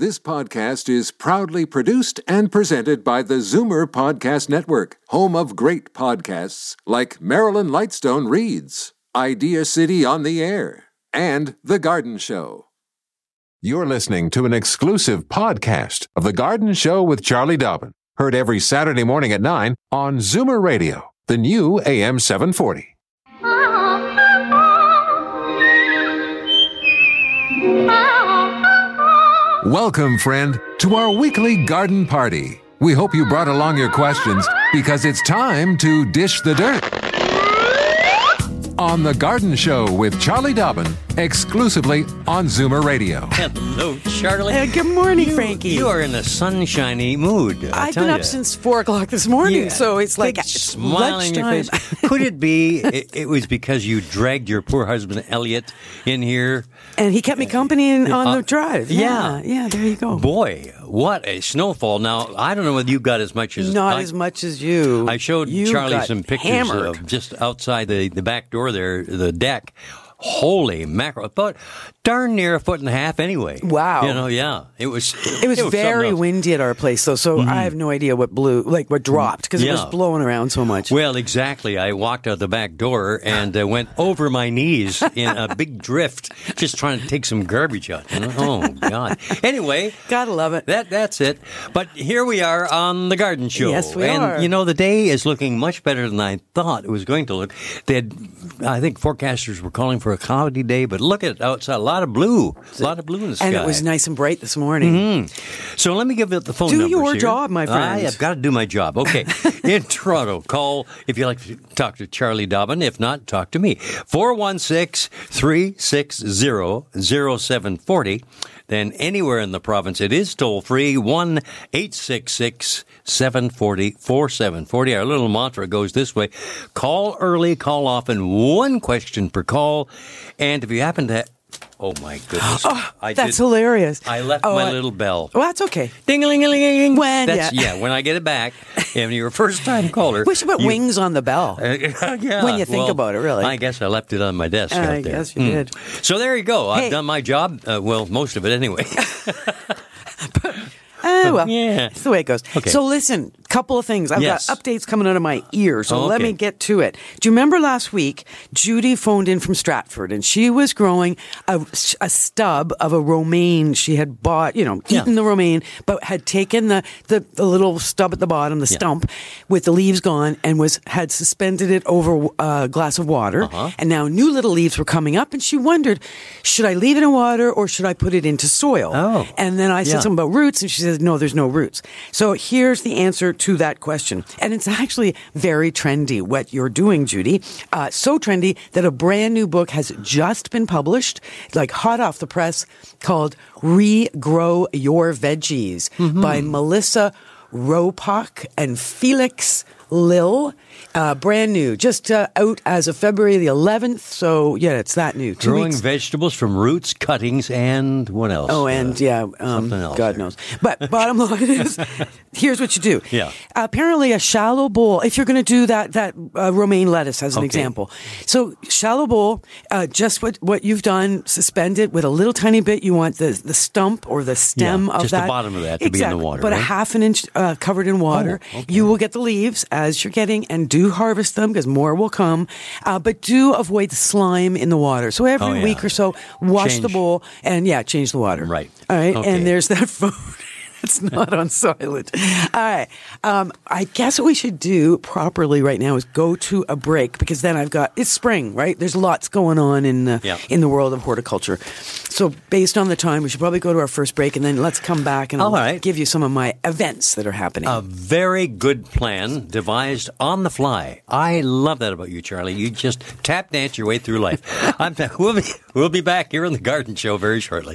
This podcast is proudly produced and presented by the Zoomer Podcast Network, home of great podcasts like Marilyn Lightstone Reads, Idea City on the Air, and The Garden Show. You're listening to an exclusive podcast of The Garden Show with Charlie Dobbin, heard every Saturday morning at 9 on Zoomer Radio, the new AM 740. Welcome, friend, to our weekly garden party. We hope you brought along your questions because it's time to dish the dirt. On The Garden Show with Charlie Dobbin, exclusively on Zoomer Radio. Hello, Charlie. Good morning, Frankie. You are in a sunshiny mood. I've been up since 4 o'clock this morning, so it's like it's smile on your face. Could it be it was because you dragged your poor husband Elliot in here? And he kept me company on the drive. Yeah, there you go. Boy, what a snowfall. Now, I don't know whether you got as much as... Not as much as you. I showed Charlie some pictures of just outside the back door there, the deck. Holy mackerel. But darn near 1.5 feet anyway. Wow. You know, yeah. It was very windy at our place, though, so I have no idea what blew, like what dropped, because it was blowing around so much. Well, exactly. I walked out the back door and went over my knees in a big drift, just trying to take some garbage out. Oh, God. Anyway. Gotta love it. That's it. But here we are on The Garden Show. Yes, we are. And, you know, the day is looking much better than I thought it was going to look. I think forecasters were calling for a cloudy day, but look at it outside. A lot of blue in the sky. And it was nice and bright this morning. Mm-hmm. So let me give it the phone numbers Do your here. job, my friend. I've got to do my job. Okay. In Toronto, call if you like to talk to Charlie Dobbin. If not, talk to me. 416-360-0740. Then anywhere in the province, it is toll-free, 1-866-740-4740. Our little mantra goes this way. Call early, call often, one question per call. And if you happen to... Oh, my goodness. That's hilarious. I left my little bell. Well, that's okay. Ding-a-ling-a-ling-a-ling. When I get it back, and you're a first-time caller. We should put wings on the bell when you think about it, really. I guess I left it on my desk out there. I guess you did. So there you go. I've done my job. Well, most of it anyway. It's the way it goes. Okay. So listen, couple of things. I've got updates coming out of my ear, so let me get to it. Do you remember last week, Judy phoned in from Stratford, and she was growing a stub of a romaine she had bought, eaten the romaine, but had taken the little stub at the bottom, the stump, with the leaves gone, and had suspended it over a glass of water. And now new little leaves were coming up, and she wondered, should I leave it in water or should I put it into soil? And then I said something about roots, and she said, no, there's no roots. So here's the answer to that question. And it's actually very trendy, what you're doing, Judy. So trendy that a brand new book has just been published, like hot off the press, called Regrow Your Veggies by Melissa Ropak and Felix Lil. Brand new, just out as of February the 11th. So, it's that new. 2 Growing weeks. Vegetables from roots, cuttings, and what else? Oh, and something else. God knows. But bottom line is, here's what you do. Yeah. Apparently, a shallow bowl, if you're going to do that romaine lettuce as an example. So, shallow bowl, just what you've done, suspend it with a little tiny bit. You want the stump or the stem of just that. the bottom of that to be in the water. But right? a half an inch covered in water. Oh, okay. You will get the leaves as you're getting, and do harvest them because more will come. But do avoid the slime in the water. So every week or so, wash the bowl and change the water. Right. All right. Okay. And there's that phone. It's not on silent. All right. I guess what we should do properly right now is go to a break because then it's spring, right? There's lots going on in the world of horticulture. So based on the time, we should probably go to our first break and then let's come back and I'll give you some of my events that are happening. A very good plan devised on the fly. I love that about you, Charlie. You just tap dance your way through life. We'll be back here on The Garden Show very shortly.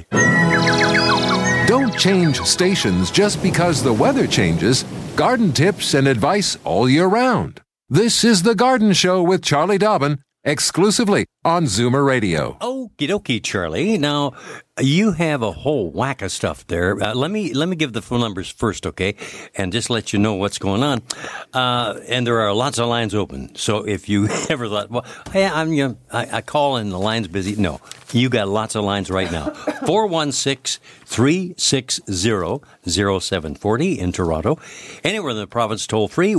Don't change stations just because the weather changes. Garden tips and advice all year round. This is The Garden Show with Charlie Dobbin, exclusively on Zoomer Radio. Okie dokie, Charlie. Now, you have a whole whack of stuff there. Let me give the phone numbers first, okay? And just let you know what's going on. And there are lots of lines open. So if you ever thought, well, hey, I call and the line's busy. No, you got lots of lines right now. 416-360-0740 in Toronto. Anywhere in the province, toll free,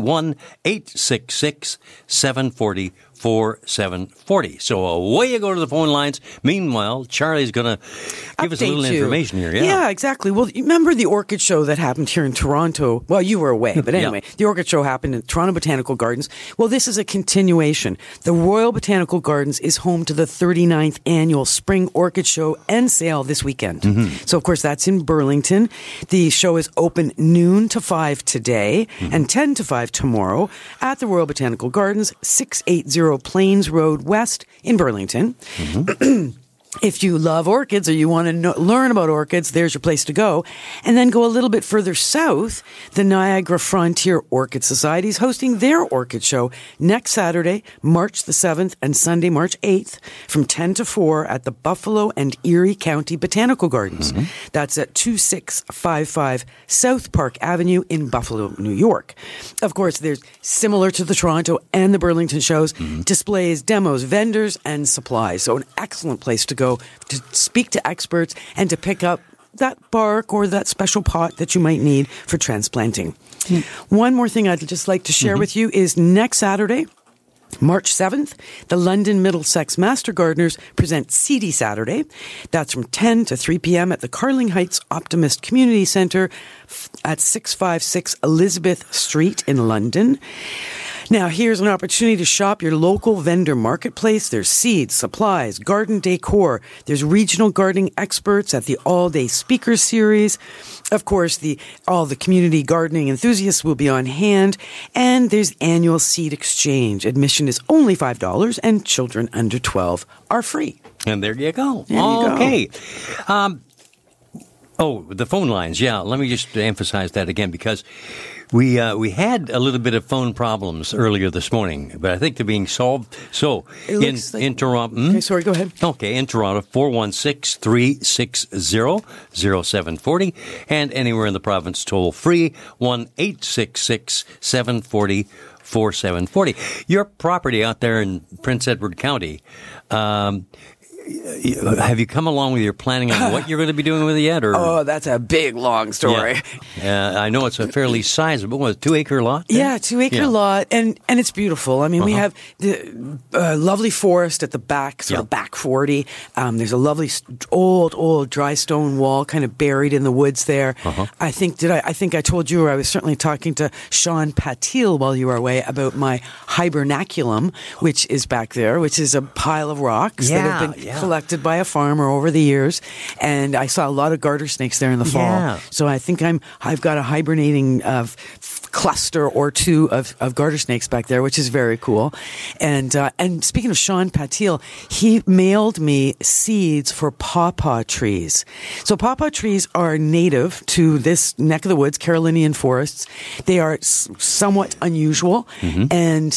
1-866-740-4740. So away you go to the phone lines. Meanwhile, Charlie's going to give us a little information here. Yeah, exactly. Well, you remember the Orchid Show that happened here in Toronto? Well, you were away, but anyway, The Orchid Show happened in Toronto Botanical Gardens. Well, this is a continuation. The Royal Botanical Gardens is home to the 39th annual Spring Orchid Show and Sale this weekend. So, of course, that's in Burlington. The show is open noon to 5 today and 10 to 5 tomorrow at the Royal Botanical Gardens, 680 Plains Road West in Burlington. If you love orchids or you want to learn about orchids, there's your place to go. And then go a little bit further south, the Niagara Frontier Orchid Society is hosting their orchid show next Saturday, March the 7th, and Sunday, March 8th, from 10 to 4 at the Buffalo and Erie County Botanical Gardens. That's at 2655 South Park Avenue in Buffalo, New York. Of course, there's similar to the Toronto and the Burlington shows, displays, demos, vendors, and supplies. So an excellent place to go to speak to experts and to pick up that bark or that special pot that you might need for transplanting. One more thing I'd just like to share with you is next Saturday, March 7th, the London Middlesex Master Gardeners present Seedy Saturday. That's from 10 to 3 p.m. at the Carling Heights Optimist Community Centre at 656 Elizabeth Street in London. Now, here's an opportunity to shop your local vendor marketplace. There's seeds, supplies, garden decor. There's regional gardening experts at the all-day speaker series. Of course, all the community gardening enthusiasts will be on hand. And there's annual seed exchange. Admission is only $5, and children under 12 are free. And there you go. There you go. Okay. The phone lines. Yeah, let me just emphasize that again because we had a little bit of phone problems earlier this morning, but I think they're being solved. So in Toronto, okay, sorry, go ahead. Okay, in Toronto, 416-360-0740, and anywhere in the province, toll free 1-866-740-4740. Your property out there in Prince Edward County. Have you come along with your planning on what you're going to be doing with it yet? Or? Oh, that's a big, long story. Yeah. I know it's a fairly sizable, 2-acre lot? There? Yeah, 2-acre lot, and it's beautiful. I mean, we have the lovely forest at the back, sort of back 40. There's a lovely old dry stone wall kind of buried in the woods there. I think I told you, or I was certainly talking to Sean Patil while you were away about my hibernaculum, which is back there, which is a pile of rocks that have been collected by a farmer over the years, and I saw a lot of garter snakes there in the fall. So I think I've got a hibernating cluster or two of garter snakes back there, which is very cool. And speaking of Sean Patil, he mailed me seeds for pawpaw trees. So pawpaw trees are native to this neck of the woods, Carolinian forests. They are somewhat unusual, and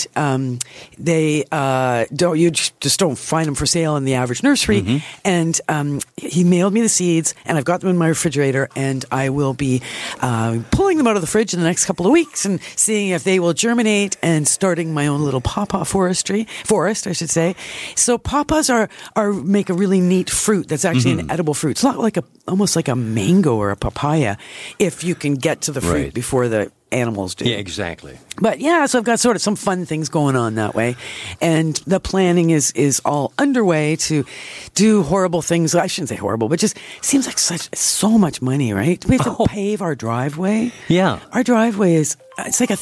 they you just don't find them for sale in the average nursery. And he mailed me the seeds, and I've got them in my refrigerator, and I will be pulling them out of the fridge in the next couple of weeks and seeing if they will germinate and starting my own little pawpaw forest, I should say. So pawpaws make a really neat fruit that's actually an edible fruit. It's not like almost like a mango or a papaya if you can get to the fruit before the animals do. Yeah, exactly. But yeah, so I've got sort of some fun things going on that way. And the planning is all underway to do horrible things. I shouldn't say horrible, but just seems like so much money, right? We have to pave our driveway. Yeah. Our driveway it's like a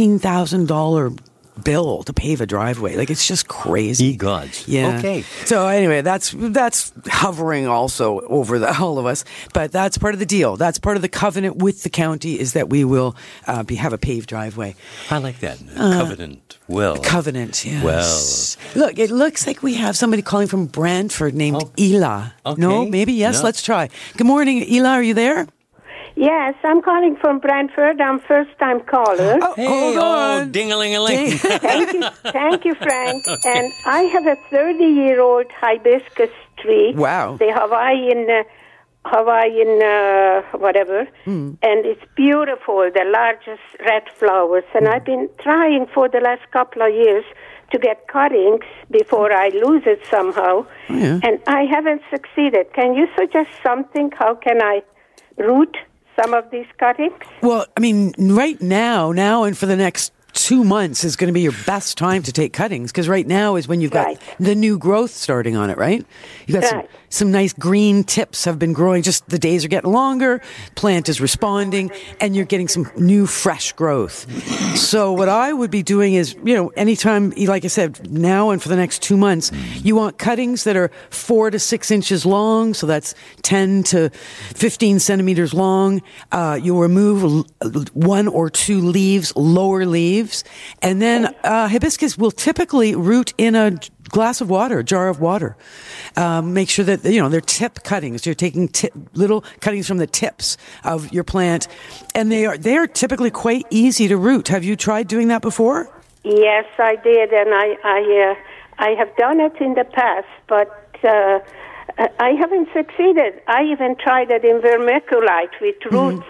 $13,000 bill to pave a driveway. Like, it's just crazy. Ye gods. Yeah. Okay. So anyway, that's hovering also over all of us, but that's part of the deal. That's part of the covenant with the county is that we will have a paved driveway. I like that. Covenant. Covenant, yes. Well. Look, it looks like we have somebody calling from Brantford named Ela. Okay. No? Maybe? Yes, Let's try. Good morning, Ela. Are you there? Yes, I'm calling from Brantford. I'm first-time caller. Hey, ding-a-ling-a-ling. Thank you, Frank. Okay. And I have a 30-year-old hibiscus tree. Wow. The Hawaiian whatever. And it's beautiful, the largest red flowers. And I've been trying for the last couple of years to get cuttings before I lose it somehow. Oh, yeah. And I haven't succeeded. Can you suggest something? How can I root some of these cuttings? Well, I mean, right now and for the next 2 months is going to be your best time to take cuttings, because right now is when you've got the new growth starting on it, right? You've got some nice green tips have been growing. Just the days are getting longer, plant is responding, and you're getting some new fresh growth. So what I would be doing is, anytime, like I said, now and for the next 2 months, you want cuttings that are 4 to 6 inches long. So that's 10 to 15 centimeters long. You'll remove 1 or 2 leaves, lower leaves. And then hibiscus will typically root in a glass of water, a jar of water. Make sure that, they're tip cuttings. You're taking little cuttings from the tips of your plant. And they are typically quite easy to root. Have you tried doing that before? Yes, I did. And I have done it in the past, but I haven't succeeded. I even tried it in vermiculite with roots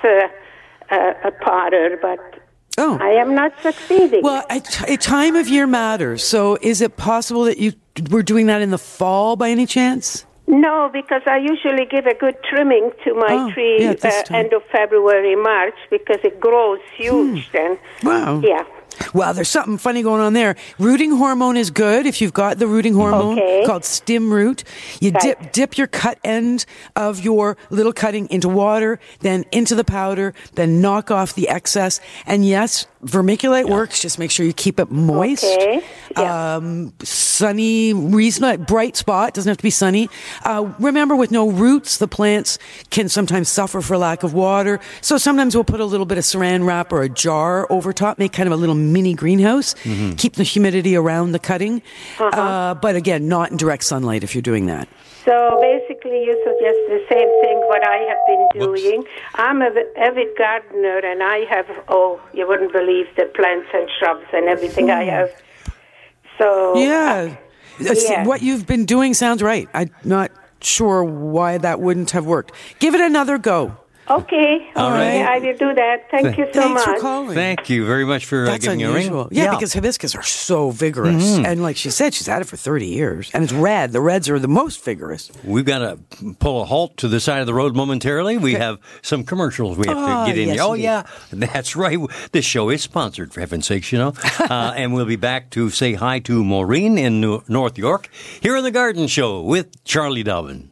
powder, but I am not succeeding. Well, a time of year matters. So is it possible that you were doing that in the fall by any chance? No, because I usually give a good trimming to my tree end of February, March, because it grows huge then. Wow. Yeah. Well, there's something funny going on there. Rooting hormone is good if you've got the rooting hormone called stem root. You dip your cut end of your little cutting into water, then into the powder, then knock off the excess. And yes, vermiculite works. Just make sure you keep it moist. Okay. Sunny, reasonable, bright spot. Doesn't have to be sunny. Remember, with no roots, the plants can sometimes suffer for lack of water. So sometimes we'll put a little bit of saran wrap or a jar over top, make kind of a little mini greenhouse, keep the humidity around the cutting. But again, not in direct sunlight if you're doing that. So basically you suggest the same thing what I have been doing. I'm an avid gardener, and I have, you wouldn't believe the plants and shrubs and everything I have. So what you've been doing sounds right. I'm not sure why that wouldn't have worked. Give it another go. Okay. All right. I will do that. Thank you so much. Thanks for calling. Thank you very much for giving me a ring. Yeah, because hibiscus are so vigorous. And like she said, she's had it for 30 years. And it's red. The reds are the most vigorous. We've got to pull a halt to the side of the road momentarily. We have some commercials we have to get in here. Oh, yeah, that's right. This show is sponsored, for heaven's sakes, and we'll be back to say hi to Maureen in North York here on The Garden Show with Charlie Dobbin.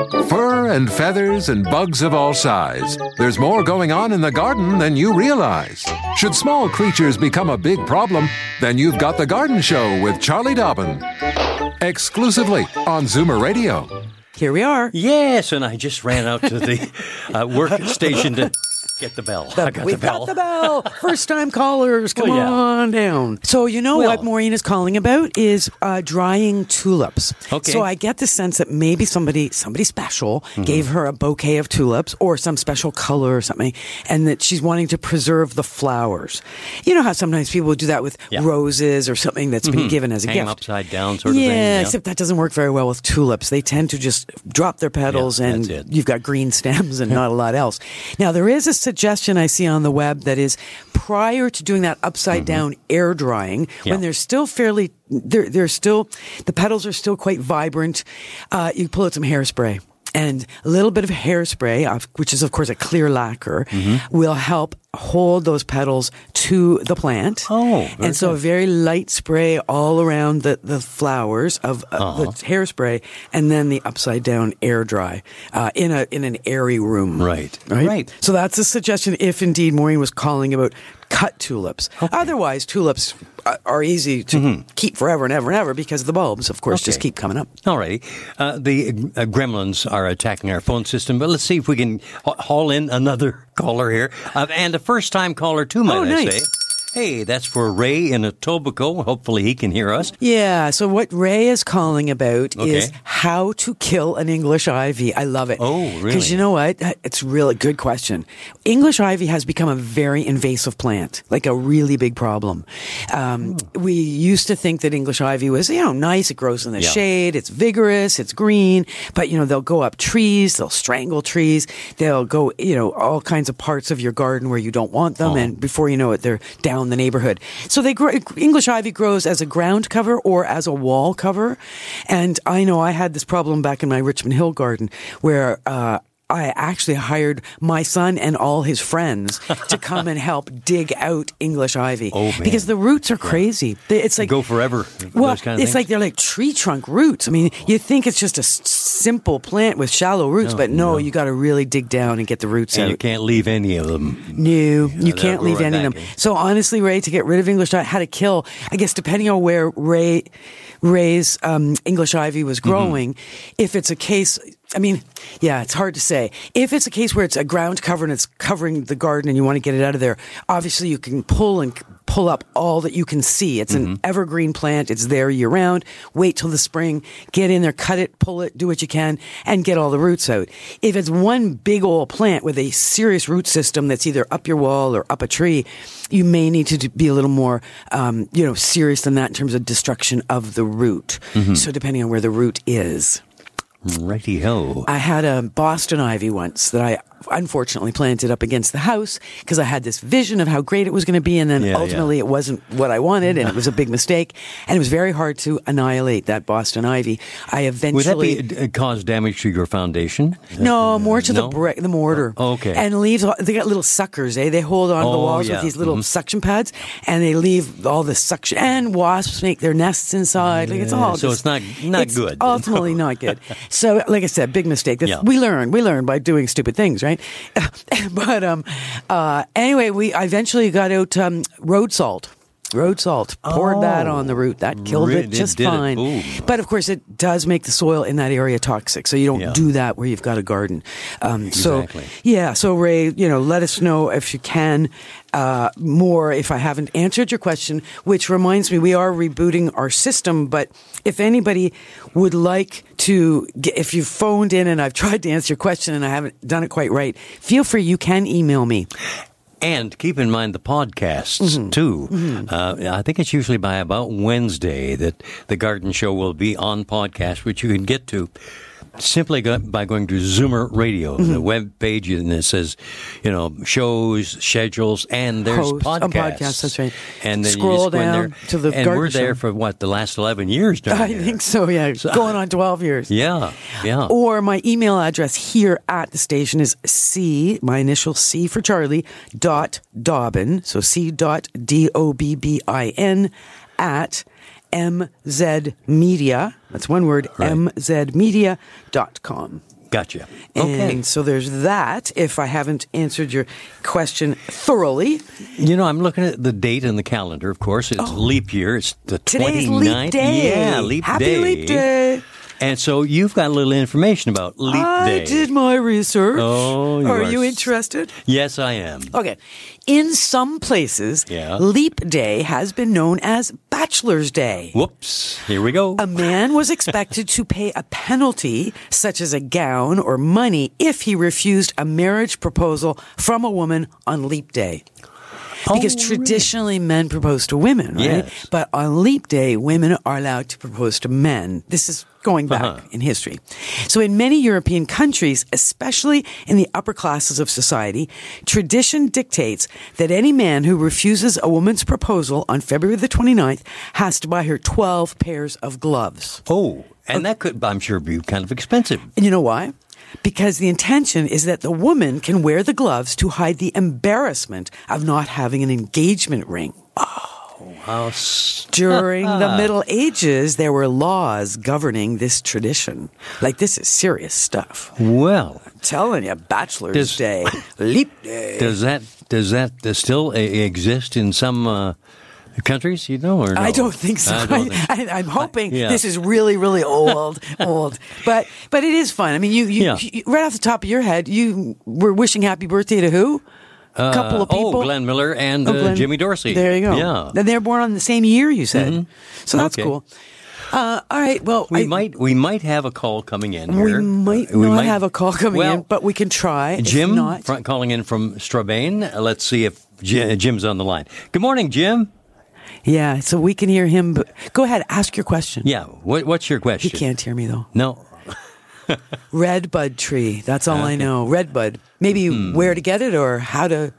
Fur and feathers and bugs of all size. There's more going on in the garden than you realize. Should small creatures become a big problem, then you've got The Garden Show with Charlie Dobbin. Exclusively on Zoomer Radio. Here we are. Yes, and I just ran out to the workstation to get the bell. We've got the bell. First-time callers, come on down. So what Maureen is calling about is drying tulips. Okay. So I get the sense that maybe somebody special gave her a bouquet of tulips or some special color or something, and that she's wanting to preserve the flowers. You know how sometimes people do that with roses or something that's been given as a gift. Hang upside down sort of thing. Yeah, except that doesn't work very well with tulips. They tend to just drop their petals and you've got green stems and not a lot else. Now, there is a suggestion I see on the web that is prior to doing that upside down air drying, when they're still fairly, they're still, the petals are still quite vibrant, you pull out some hairspray. And a little bit of hairspray, which is, of course, a clear lacquer, will help hold those petals to the plant. And so a very light spray all around the flowers of the hairspray, and then the upside down air dry in an airy room. Right. So that's a suggestion if indeed Maureen was calling about cut tulips. Otherwise, tulips are easy to keep forever and ever and ever because the bulbs, of course, just keep coming up. All righty. The gremlins are attacking our phone system, but let's see if we can haul in another caller here. And a first-time caller, too, might I say. Hey, that's for Ray in Etobicoke. Hopefully he can hear us. Yeah, so what Ray is calling about is how to kill an English ivy. I love it. Oh, really? Because you know what? It's really good question. English ivy has become a very invasive plant, like a really big problem. We used to think that English ivy was, nice. It grows in the shade. It's vigorous. It's green. But, they'll go up trees. They'll strangle trees. They'll go, all kinds of parts of your garden where you don't want them. And before you know it, they're down the neighborhood. So English ivy grows as a ground cover or as a wall cover. And I know I had this problem back in my Richmond Hill garden where I actually hired my son and all his friends to come and help dig out English ivy. Oh, man. Because the roots are crazy. It's like go forever. Well, those kind of it's things. like they're like tree trunk roots. I mean, you think it's just a simple plant with shallow roots, but no, you got to really dig down and get the roots out. You can't leave any of them. No, you can't leave any of them. So honestly, Ray, to get rid of English ivy, how to kill, I guess depending on where Ray's English ivy was growing, if it's a case, it's hard to say. If it's a case where it's a ground cover and it's covering the garden and you want to get it out of there, obviously you can pull up all that you can see. It's an evergreen plant. It's there year round. Wait till the spring. Get in there, cut it, pull it, do what you can, and get all the roots out. If it's one big old plant with a serious root system that's either up your wall or up a tree, you may need to be a little more, serious than that in terms of destruction of the root. So depending on where the root is. Righty-ho. I had a Boston ivy once that I unfortunately planted up against the house because I had this vision of how great it was going to be, and then ultimately it wasn't what I wanted, and it was a big mistake, and it was very hard to annihilate that Boston ivy. I eventually... Would that cause damage to your foundation? No, more to the mortar. Oh, okay. And leaves, they got little suckers, They hold on to the walls with these little suction pads, and they leave all the suction, and wasps make their nests inside. Like, it's all so just, it's not good. Ultimately not good. So, like I said, big mistake. We learn by doing stupid things, right? But anyway, I eventually got out road salt. Poured that on the root. That killed it just fine. But of course, it does make the soil in that area toxic. So you don't do that where you've got a garden. Exactly. So Ray, let us know if you can more if I haven't answered your question, which reminds me, we are rebooting our system. But if anybody would like to, if you've phoned in and I've tried to answer your question and I haven't done it quite right, feel free. You can email me. And keep in mind the podcasts, too. I think it's usually by about Wednesday that the Garden Show will be on podcast, which you can get to simply by going to Zoomer Radio, the web page, and it says, shows, schedules, and there's podcasts. That's right. And then scroll you just go down in there, to the and Garden we're there Show. for the last 11 years now. I think so, yeah. Going on 12 years. Yeah. Or my email address here at the station is my initial C for Charlie, .Dobbin, so C.DOBBIN at MZmedia, that's one word, right. mzmedia.com. Gotcha. Okay. And so there's that, if I haven't answered your question thoroughly. I'm looking at the date in the calendar, of course. It's leap year. It's the 29th. Today's leap day. Yeah, leap Happy day. leap day. And so you've got a little information about leap day. I did my research. Oh, Are you interested? Yes, I am. Okay. In some places, leap day has been known as Bachelor's Day. Whoops. Here we go. A man was expected to pay a penalty, such as a gown or money, if he refused a marriage proposal from a woman on leap day. Because traditionally men propose to women, right? Yes. But on leap day, women are allowed to propose to men. This is going back in history. So in many European countries, especially in the upper classes of society, tradition dictates that any man who refuses a woman's proposal on February the 29th has to buy her 12 pairs of gloves. Oh, and that could, I'm sure, be kind of expensive. And you know why? Because the intention is that the woman can wear the gloves to hide the embarrassment of not having an engagement ring. How During the Middle Ages, there were laws governing this tradition. Like, this is serious stuff. Well, I'm telling you, Bachelor's Day, leap day. Does that still exist in some countries, or no? I don't think so. I'm hoping Yeah. this is really, really old. But it is fun. I mean, you right off the top of your head, you were wishing happy birthday to who? couple of people. Glenn Miller and Jimmy Dorsey. There you go. Yeah. And they're born on the same year, you said. Mm-hmm. So that's cool. All right. Well, we might have a call coming in here. We might not have a call coming in, but we can try. Jim calling in from Strabane. Let's see if Jim's on the line. Good morning, Jim. Yeah, so we can hear him. But go ahead, ask your question. Yeah, what's your question? He can't hear me, though. No. Redbud tree. That's all I know. Redbud. Maybe where to get it or how to.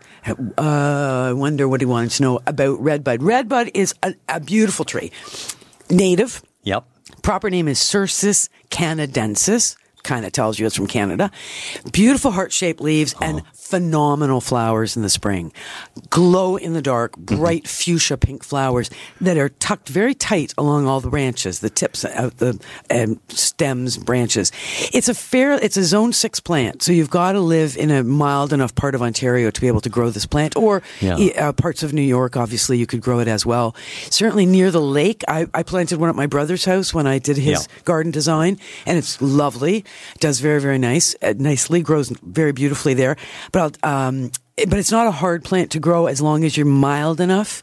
I wonder what he wanted to know about redbud. Redbud is a beautiful tree. Native. Yep. Proper name is Cercis canadensis. Kind of tells you it's from Canada. Beautiful heart-shaped leaves and phenomenal flowers in the spring. Glow in the dark, bright fuchsia pink flowers that are tucked very tight along all the branches, the tips of the stems, branches. It's a zone 6 plant, so you've got to live in a mild enough part of Ontario to be able to grow this plant, or parts of New York, obviously, you could grow it as well. Certainly near the lake, I planted one at my brother's house when I did his garden design, and it's lovely. It does very, very nicely, grows very beautifully there. But it's not a hard plant to grow as long as you're mild enough.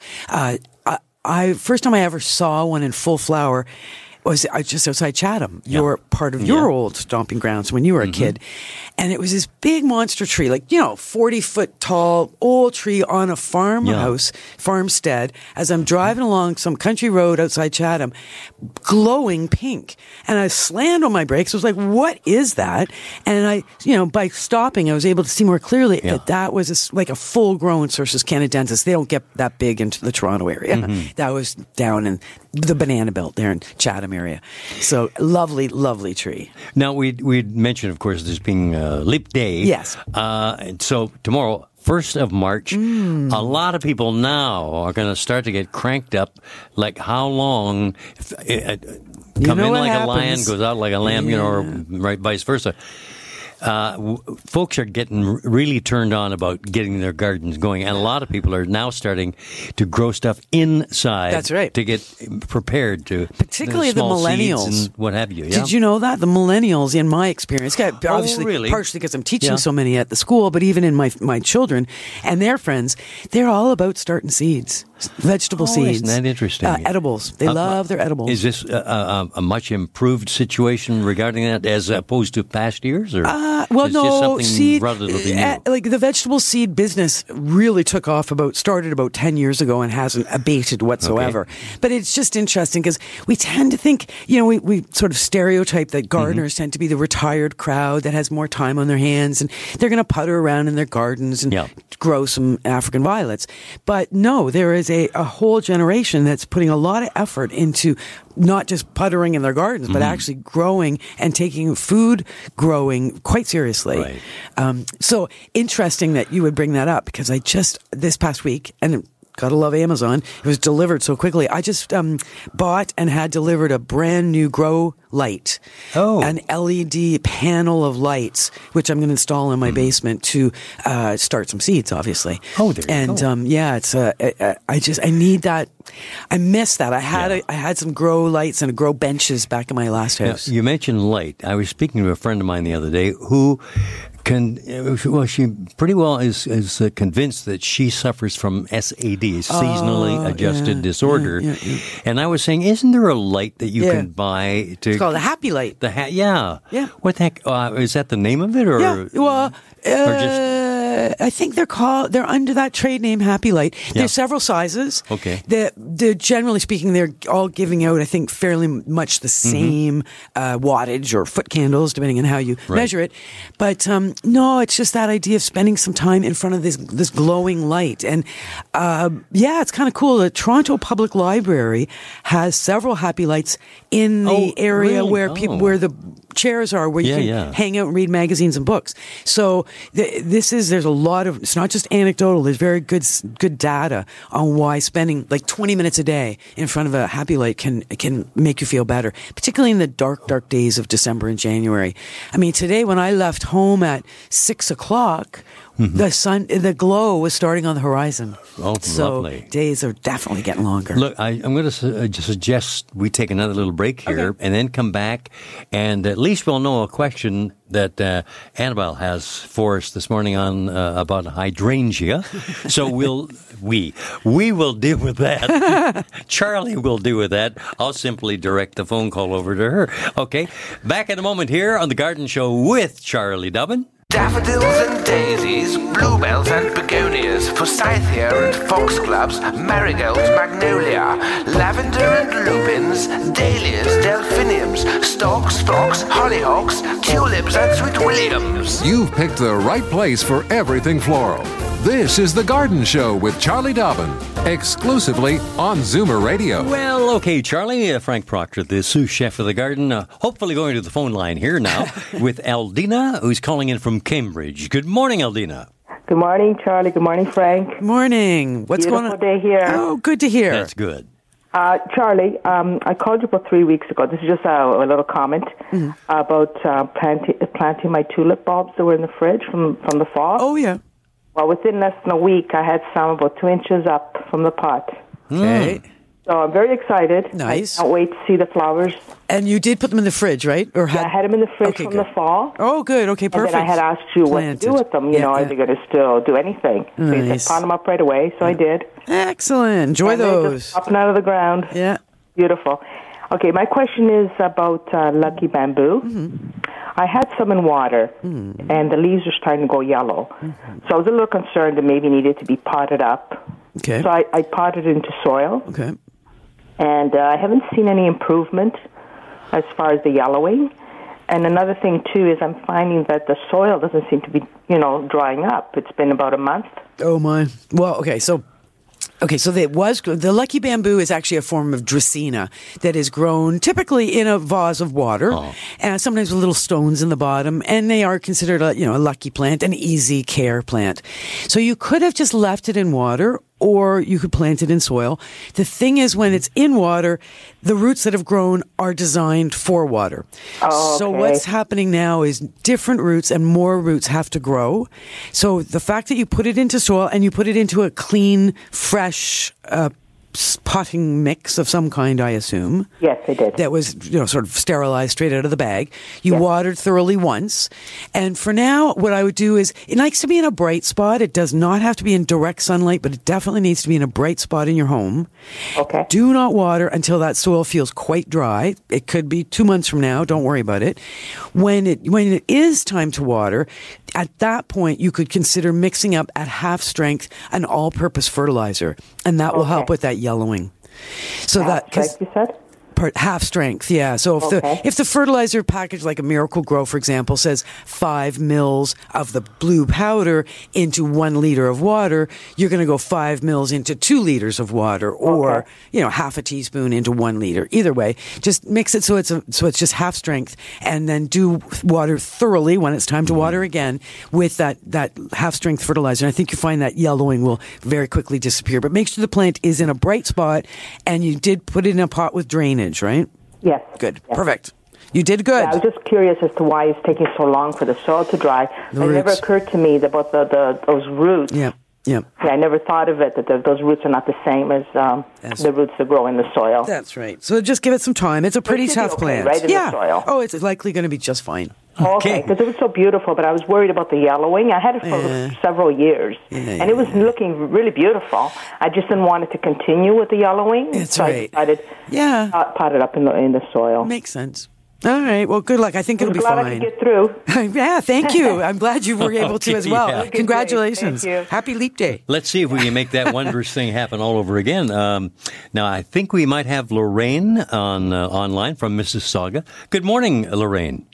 First time I ever saw one in full flower was just outside Chatham, your part of your old stomping grounds when you were a kid. And it was this big monster tree, 40-foot tall old tree on a farmstead, as I'm driving along some country road outside Chatham, glowing pink. And I slammed on my brakes. I was like, what is that? And by stopping, I was able to see more clearly that was a full-grown Cercis canadensis. They don't get that big into the Toronto area. That was down in the Banana Belt there in Chatham area. So lovely, lovely tree. Now, we'd mentioned, of course, this being Leap Day. Yes. And so tomorrow, 1st of March, a lot of people now are going to start to get cranked up. Like how long? Come in like a lion, goes out like a lamb, or right vice versa. Folks are getting really turned on about getting their gardens going, and a lot of people are now starting to grow stuff inside. That's right. To get prepared to, particularly the millennials and what have you. Did you know that the millennials, in my experience, obviously really? Partially because I'm teaching so many at the school, but even in my children and their friends, they're all about starting seeds. Vegetable seeds. Isn't that interesting? Edibles. They love their edibles. Is this a much improved situation regarding that as opposed to past years? Or no. Seed, relatively new? The vegetable seed business really started about 10 years ago and hasn't abated whatsoever. Okay. But it's just interesting because we tend to think, we sort of stereotype that gardeners tend to be the retired crowd that has more time on their hands and they're going to putter around in their gardens and grow some African violets. But no, there is a whole generation that's putting a lot of effort into not just puttering in their gardens, but actually growing and taking food growing quite seriously. Right. So interesting that you would bring that up because I just, this past week, and gotta love Amazon, it was delivered so quickly. I just bought and had delivered a brand new grow light. An LED panel of lights, which I'm going to install in my basement to start some seeds, obviously. Oh, there you go. It's I need that. I miss that. I had some grow lights and grow benches back in my last house. Now, you mentioned light. I was speaking to a friend of mine the other day who she pretty well is convinced that she suffers from SAD, seasonally adjusted disorder. And I was saying, isn't there a light that you can buy to? It's called a Happy Light. Yeah. What the heck? Is that the name of it, or? Yeah. Well, I think they're under that trade name Happy Light. There's several sizes. Okay. They're generally speaking, they're all giving out, I think, fairly much the same wattage or foot candles, depending on how you measure it. But no, it's just that idea of spending some time in front of this glowing light. And it's kind of cool. The Toronto Public Library has several Happy Lights in the area where people, where the chairs are, where you can hang out and read magazines and books. So there's a lot of, it's not just anecdotal, there's very good data on why spending like 20 minutes a day in front of a Happy Light can make you feel better, particularly in the dark days of December and January. I mean, today when I left home at 6 o'clock, The sun, the glow was starting on the horizon. Oh, so lovely. Days are definitely getting longer. Look, I'm going to suggest we take another little break here and then come back, and at least we'll know a question that Annabelle has for us this morning on about hydrangea. So we will deal with that. Charlie will deal with that. I'll simply direct the phone call over to her. Okay, back in a moment here on The Garden Show with Charlie Dubbin. Daffodils and daisies, bluebells and begonias, forsythia and foxgloves, marigolds, magnolia, lavender and lupins, dahlias, delphiniums, stalks, phlox, hollyhocks, tulips and sweet williams. You've picked the right place for everything floral. This is The Garden Show with Charlie Dobbin, exclusively on Zoomer Radio. Well, okay, Charlie, Frank Proctor, the sous chef of the garden, hopefully going to the phone line here now with Aldina, who's calling in from Cambridge. Good morning, Aldina. Good morning, Charlie. Good morning, Frank. Good morning. What's Beautiful going on? Day here. Oh, good to hear. That's good. Charlie, I called you about 3 weeks ago. This is just a little comment about planting my tulip bulbs that were in the fridge from the fall. Oh, yeah. Well, within less than a week, I had some about 2 inches up from the pot. Okay. So I'm very excited. Nice. I can't wait to see the flowers. And you did put them in the fridge, right? Or I had them in the fridge from the fall. Oh, good. Okay, perfect. And then I had asked you what to do with them. Are they going to still do anything? So you said pot them up right away, so I did. Excellent. Enjoy and those. They're just popping out of the ground. Yeah. Beautiful. Okay, my question is about lucky bamboo. I had some in water, and the leaves were starting to go yellow. So I was a little concerned that maybe needed to be potted up. Okay. So I potted it into soil. Okay. And I haven't seen any improvement as far as the yellowing. And another thing, too, is I'm finding that the soil doesn't seem to be, drying up. It's been about a month. Oh, my. Well, okay, so the lucky bamboo is actually a form of Dracaena that is grown typically in a vase of water, and sometimes with little stones in the bottom, and they are considered a lucky plant, an easy care plant. So you could have just left it in water, or you could plant it in soil. The thing is, when it's in water, the roots that have grown are designed for water. Oh, okay. So what's happening now is different roots and more roots have to grow. So the fact that you put it into soil and you put it into a clean, fresh potting mix of some kind, I assume. Yes, I did. That was, sort of sterilized straight out of the bag. You watered thoroughly once. And for now, what I would do is, it likes to be in a bright spot. It does not have to be in direct sunlight, but it definitely needs to be in a bright spot in your home. Okay. Do not water until that soil feels quite dry. It could be 2 months from now. Don't worry about it. When it is time to water, at that point, you could consider mixing up at half strength an all-purpose fertilizer, and that will help with that yellowing. So half strength, you said? Half strength, yeah. So if the fertilizer package, like a Miracle-Gro, for example, says 5 mils of the blue powder into 1 liter of water, you're going to go 5 mils into 2 liters of water, or half a teaspoon into 1 liter. Either way, just mix it so it's just half strength, and then do water thoroughly when it's time to water again with that half strength fertilizer. And I think you find that yellowing will very quickly disappear. But make sure the plant is in a bright spot, and you did put it in a pot with drainage. Right? Yes. Good. Yes. Perfect. You did good. Yeah, I was just curious as to why it's taking so long for the soil to dry. It never occurred to me about those roots. Yeah. I never thought of it, that those roots are not the same as the roots that grow in the soil. That's right. So just give it some time. It's a pretty tough plant. Right, in the soil. Oh, it's likely going to be just fine. Okay, because it was so beautiful, but I was worried about the yellowing. I had it for several years, and it was looking really beautiful. I just didn't want it to continue with the yellowing. That's right. I decided pot it up in the soil. Makes sense. All right. Well, good luck. I think it'll be fine. I'm glad I could get through. Yeah, thank you. I'm glad you were able to as well. Yeah. Congratulations. Thank you. Happy Leap Day. Let's see if we can make that wondrous thing happen all over again. Now, I think we might have Lorraine online from Mississauga. Good morning, Lorraine.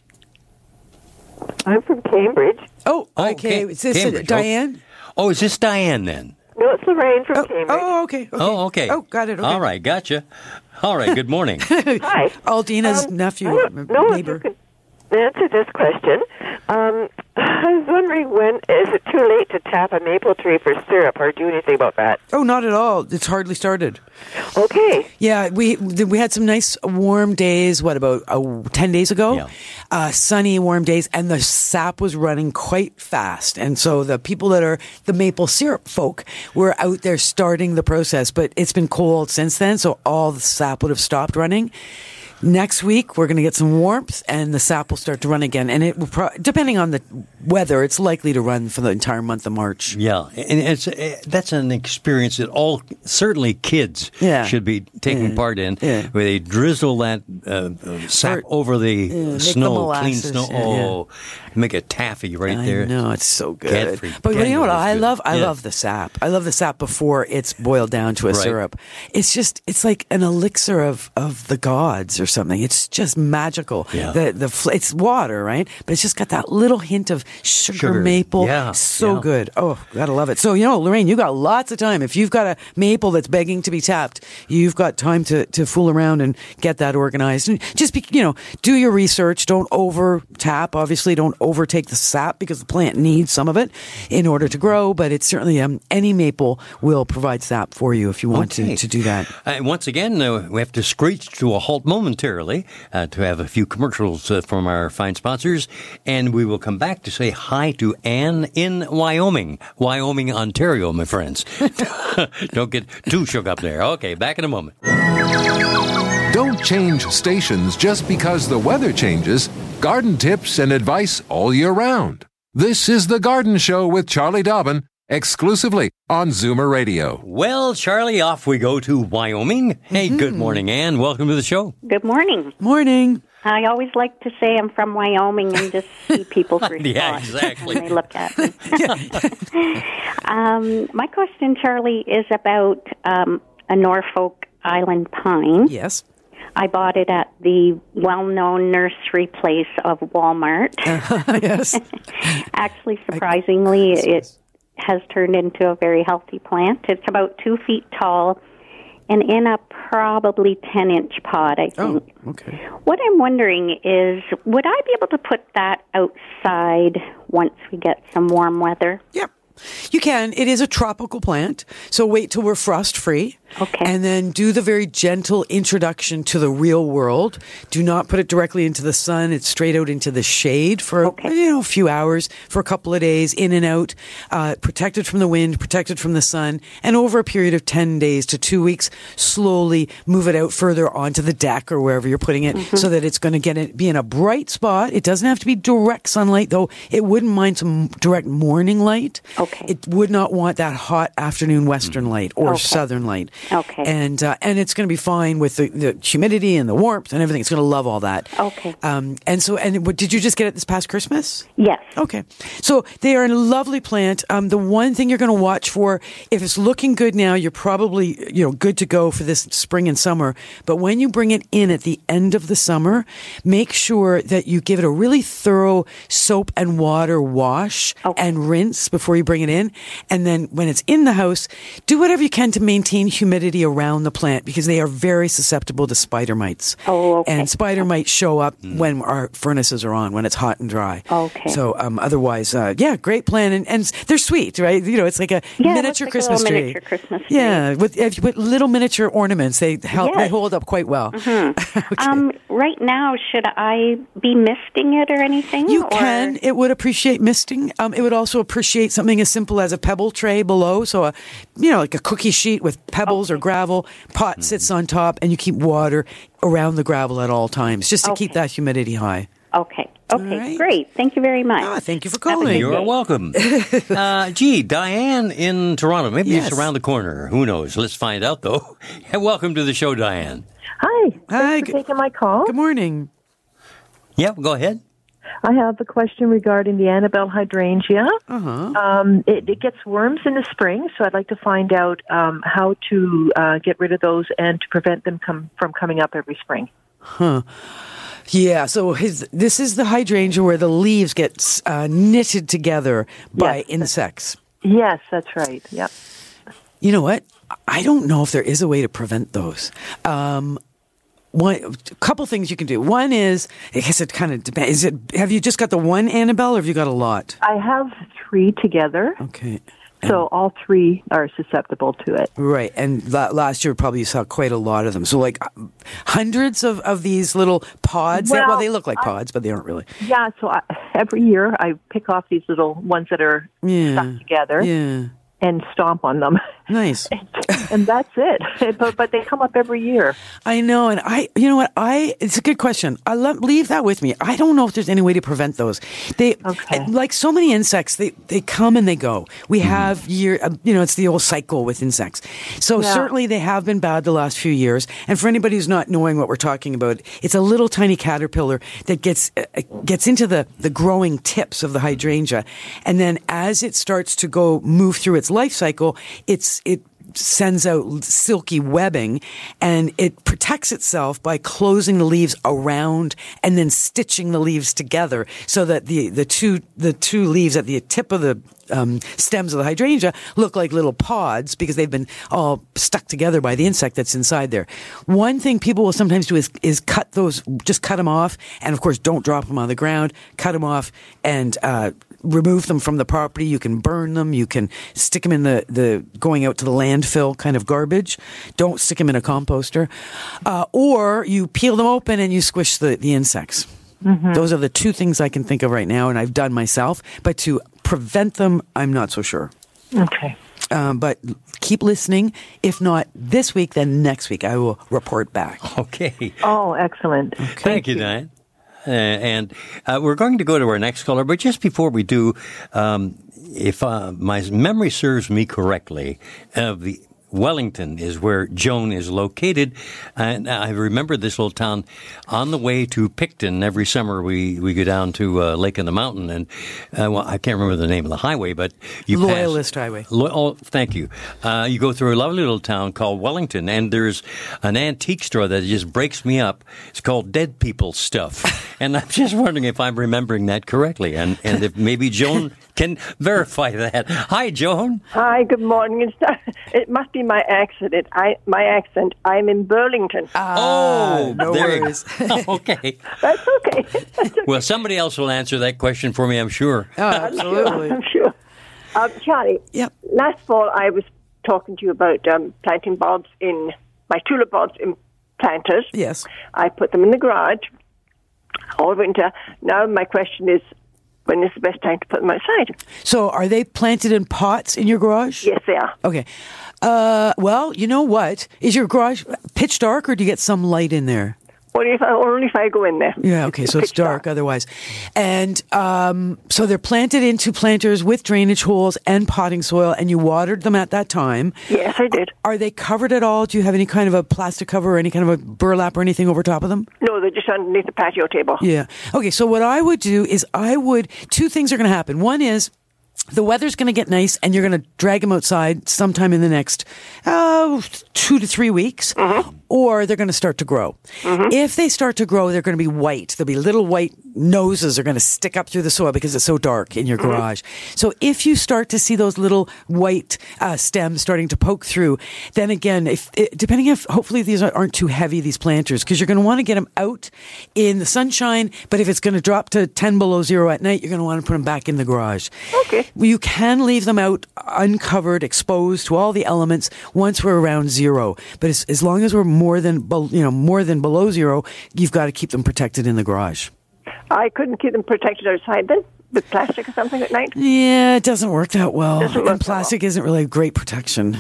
I'm from Cambridge. Oh, okay. Is this Cambridge. Diane? Oh, is this Diane then? No, it's Lorraine from Cambridge. Oh, okay. Oh, okay. Oh, got it. Okay. All right, gotcha. All right, good morning. Hi. Aldina's nephew, I don't know neighbor. answer this question. I was wondering, is it too late to tap a maple tree for syrup or do anything about that? Oh, not at all. It's hardly started. Okay. Yeah, we had some nice warm days, what, about 10 days ago? Yeah. Sunny, warm days, and the sap was running quite fast. And so the people that are the maple syrup folk were out there starting the process, but it's been cold since then, so all the sap would have stopped running. Next week, we're going to get some warmth, and the sap will start to run again. And it will, depending on the weather, it's likely to run for the entire month of March. Yeah, and that's an experience that certainly kids should be taking part in, where they drizzle that sap over the snow, clean snow. Make a taffy right there. I know, it's so good. But you know what I love? I love the sap. I love the sap before it's boiled down to a syrup. It's like an elixir of the gods or something. It's just magical. Yeah. It's water, right? But it's just got that little hint of sugar. Maple. Yeah. So good. Oh, gotta love it. So, Lorraine, you got lots of time. If you've got a maple that's begging to be tapped, you've got time to fool around and get that organized. And just do your research. Don't over tap. Obviously, don't overtake the sap because the plant needs some of it in order to grow. But it's certainly any maple will provide sap for you if you want to do that. Once again, we have to screech to a halt momentarily to have a few commercials from our fine sponsors, and we will come back to say hi to Anne in Wyoming, Ontario, my friends. Don't get too shook up there. Okay, back in a moment. Don't change stations just because the weather changes. Garden tips and advice all year round. This is The Garden Show with Charlie Dobbin, exclusively on Zoomer Radio. Well, Charlie, off we go to Wyoming. Hey, good morning, Ann. Welcome to the show. Good morning. Morning. I always like to say I'm from Wyoming and just see people's response yeah, exactly. when they look at me. My question, Charlie, is about a Norfolk Island pine. Yes. I bought it at the well-known nursery place of Walmart. Yes. Actually, surprisingly, it has turned into a very healthy plant. It's about 2 feet tall and in a probably 10-inch pot, I think. Oh, okay. What I'm wondering is, would I be able to put that outside once we get some warm weather? Yep. You can. It is a tropical plant, so wait till we're frost-free. Okay. And then do the very gentle introduction to the real world. Do not put it directly into the sun. It's straight out into the shade for a few hours, for a couple of days, in and out, protected from the wind, protected from the sun, and over a period of 10 days to 2 weeks, slowly move it out further onto the deck or wherever you're putting it, so that it's going to be in a bright spot. It doesn't have to be direct sunlight, though. It wouldn't mind some direct morning light. Okay. It would not want that hot afternoon western light or southern light. Okay. And it's going to be fine with the humidity and the warmth and everything. It's going to love all that. Okay. Did you just get it this past Christmas? Yes. Okay. So they are a lovely plant. The one thing you're going to watch for, if it's looking good now, you're probably, good to go for this spring and summer. But when you bring it in at the end of the summer, make sure that you give it a really thorough soap and water wash and rinse before you bring it in. And then when it's in the house, do whatever you can to maintain humidity around the plant because they are very susceptible to spider mites. Oh, okay. And spider mites show up when our furnaces are on, when it's hot and dry. Okay. So otherwise, great plant. And they're sweet, right? It's like a miniature Christmas tree. Miniature Christmas tree. Yeah, with little miniature ornaments. They help. They hold up quite well. Okay. Right now, should I be misting it or anything? You can. It would appreciate misting. It would also appreciate something as simple as a pebble tray below. So, like a cookie sheet with pebbles or gravel. Pot sits on top, and you keep water around the gravel at all times, just to keep that humidity high. Okay. Okay, great. Thank you very much. Thank you for calling. You're welcome. Diane in Toronto. Maybe it's around the corner. Who knows? Let's find out, though. And welcome to the show, Diane. Hi. Thanks for taking my call. Good morning. Yeah, go ahead. I have a question regarding the Annabelle hydrangea. It gets worms in the spring, so I'd like to find out how to get rid of those and to prevent them from coming up every spring. Yeah, so this is the hydrangea where the leaves get knitted together by insects. Yes, that's right. Yep. You know what? I don't know if there is a way to prevent those. a couple things you can do. One is, I guess it kind of depends. Have you just got the one Annabelle, or have you got a lot? I have 3 together. Okay. So all 3 are susceptible to it. Right. And last year probably you saw quite a lot of them. So like hundreds of these little pods. Well, they look like pods, but they aren't really. Yeah. So every year I pick off these little ones that are stuck together and stomp on them. Nice. And that's it. But they come up every year. I know. And you know what? It's a good question. Leave that with me. I don't know if there's any way to prevent those. Like so many insects, they come and they go. We have it's the old cycle with insects. So certainly they have been bad the last few years. And for anybody who's not knowing what we're talking about, it's a little tiny caterpillar that gets into the growing tips of the hydrangea. And then as it starts to move through its life cycle, it sends out silky webbing, and it protects itself by closing the leaves around and then stitching the leaves together so that the two leaves at the tip of the stems of the hydrangea look like little pods because they've been all stuck together by the insect that's inside there. One thing people will sometimes do is cut them off, and of course don't drop them on the ground. Cut them off and remove them from the property. You can burn them. You can stick them in the going out to the landfill kind of garbage. Don't stick them in a composter. Or you peel them open and you squish the insects. Mm-hmm. Those are the 2 things I can think of right now, and I've done myself. But to prevent them, I'm not so sure. Okay. But keep listening. If not this week, then next week I will report back. Okay. Oh, excellent. Okay. Thank you, Diane. And we're going to go to our next caller, but just before we do, if my memory serves me correctly, the Wellington is where Joan is located, and I remember this little town. On the way to Picton, every summer we go down to Lake in the Mountain, and I can't remember the name of the highway, but you Loyalist Highway. Thank you. You go through a lovely little town called Wellington, and there's an antique store that just breaks me up. It's called Dead People Stuff, and I'm just wondering if I'm remembering that correctly, and if maybe Joan can verify that. Hi, Joan. Hi, good morning. It must be my accent. My accent. I'm in Burlington. No worries. Okay. That's okay. Well, somebody else will answer that question for me, I'm sure. Oh, absolutely. I'm sure. Charlie, last fall I was talking to you about planting bulbs my tulip bulbs in planters. Yes. I put them in the garage all winter. Now my question is, when is the best time to put them outside? So are they planted in pots in your garage? Yes, they are. Okay. Well, you know what? Is your garage pitch dark, or do you get some light in there? Only if I go in there. Yeah, okay, so it's dark otherwise. And so they're planted into planters with drainage holes and potting soil, and you watered them at that time. Yes, I did. Are they covered at all? Do you have any kind of a plastic cover or any kind of a burlap or anything over top of them? No, they're just underneath the patio table. Yeah. Okay, so what I would do is 2 things are going to happen. One is the weather's going to get nice, and you're going to drag them outside sometime in the next 2 to 3 weeks, or they're going to start to grow. If they start to grow, they're going to be white. There'll be little white noses are going to stick up through the soil because it's so dark in your garage. So if you start to see those little white stems starting to poke through, then again, hopefully these aren't too heavy, these planters, because you're going to want to get them out in the sunshine. But if it's going to drop to 10 below zero at night, you're going to want to put them back in the garage. Okay. You can leave them out uncovered, exposed to all the elements once we're around zero. But as long as we're more than below zero, you've got to keep them protected in the garage. I couldn't keep them protected outside then, with plastic or something at night? Yeah, it doesn't work that well. And plastic isn't really great protection.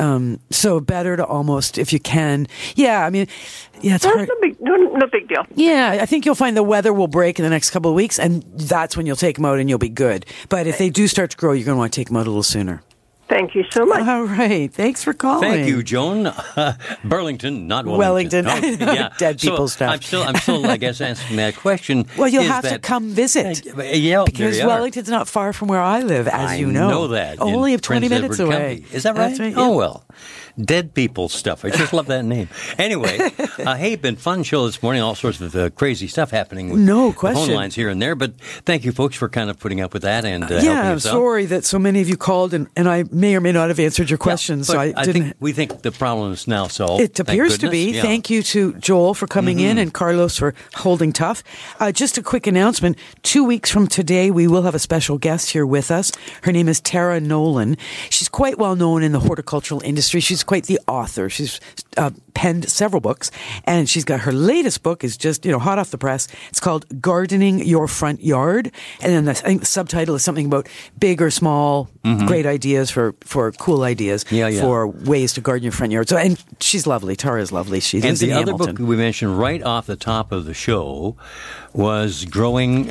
So better to almost, if you can. Yeah, I mean, it's hard. No big deal. Yeah, I think you'll find the weather will break in the next couple of weeks, and that's when you'll take them out and you'll be good. But if they do start to grow, you're going to want to take them out a little sooner. Thank you so much. All right. Thanks for calling. Thank you, Joan. Burlington, not Wellington. Dead people stuff. I'm still, I guess, answering that question. Well, you'll have to come visit. Because Wellington's not far from where I live, as you know. I know that. Only 20 minutes away. County. Is that right? That's right? Oh, well. Dead people stuff. I just love that name. Anyway, hey, been fun show this morning. All sorts of crazy stuff happening with phone lines here and there. But thank you, folks, for kind of putting up with that and helping us out. I'm sorry that so many of you called, and I may or may not have answered your question, so I didn't. We think the problem is now solved. It appears to be. Yeah. Thank you to Joel for coming in and Carlos for holding tough. Just a quick announcement. 2 weeks from today, we will have a special guest here with us. Her name is Tara Nolan. She's quite well known in the horticultural industry. She's quite the author. She's penned several books, and she's got her latest book is just, hot off the press. It's called Gardening Your Front Yard. And then I think the subtitle is something about big or small, great ideas for cool ideas for ways to garden your front yard. So, and she's lovely. Tara is lovely. She lives in Hamilton. And the other book we mentioned right off the top of the show was Growing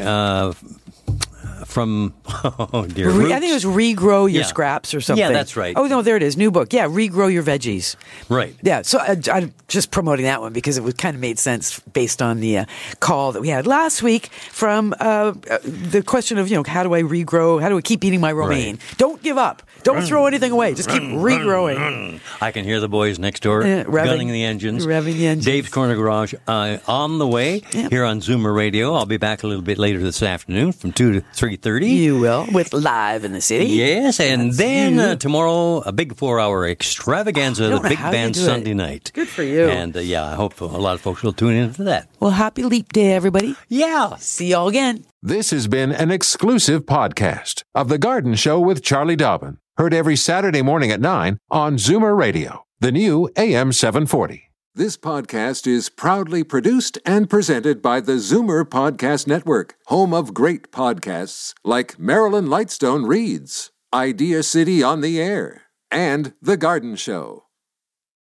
from, roots. I think it was Regrow Your Scraps or something. Yeah, that's right. Oh, no, there it is. New book. Yeah, Regrow Your Veggies. Right. Yeah, so I'm just promoting that one because it kind of made sense based on the call that we had last week from the question of, how do I regrow? How do I keep eating my romaine? Right. Don't give up. Don't throw anything away. Just keep regrowing. I can hear the boys next door gunning the engines. Revving the engines. Dave's Corner Garage on the way here on Zoomer Radio. I'll be back a little bit later this afternoon from 2 to 3:30. You will, with Live in the City. Yes, and then tomorrow, a big 4-hour extravaganza, the Big Band Sunday night. Good for you. And I hope a lot of folks will tune in for that. Well, happy Leap Day, everybody. Yeah. See y'all again. This has been an exclusive podcast of The Garden Show with Charlie Dobbin. Heard every Saturday morning at 9 on Zoomer Radio, the new AM 740. This podcast is proudly produced and presented by the Zoomer Podcast Network, home of great podcasts like Marilyn Lightstone Reads, Idea City on the Air, and The Garden Show.